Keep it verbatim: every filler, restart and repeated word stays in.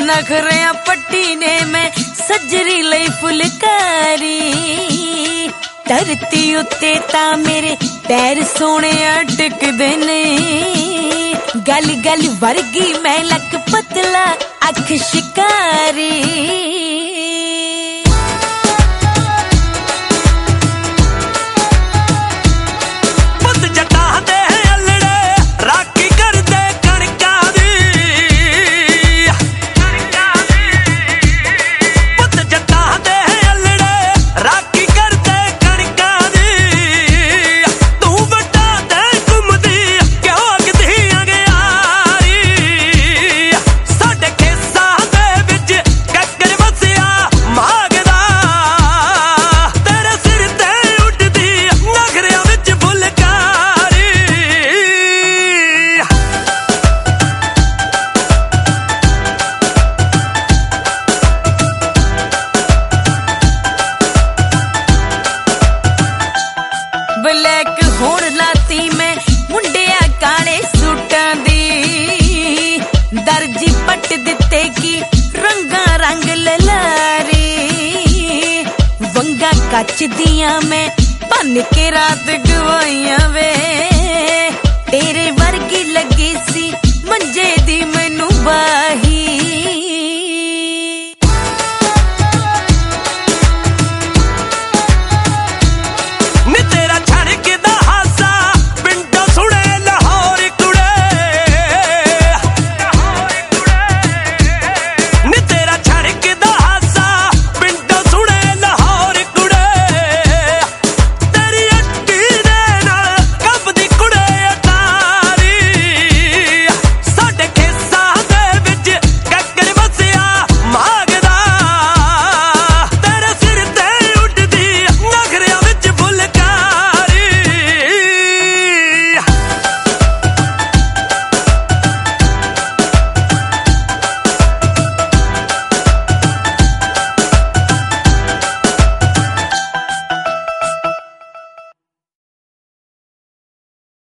नखरिया पट्टी ने मैं सजरी लई फुलकारी धरती उत्ते ता मेरे पैर सोने टिकदे ने गल गल वर्गी मैं लक पतला अख शिकारी ब्लैक होण लाती मैं मुंडिया काले सूटां दी दर्जी पट दिते की रंगा रंग ललारी वंगा कच दियां मैं बन के रात गवाइयां वे तेरे वर्गी लगी सी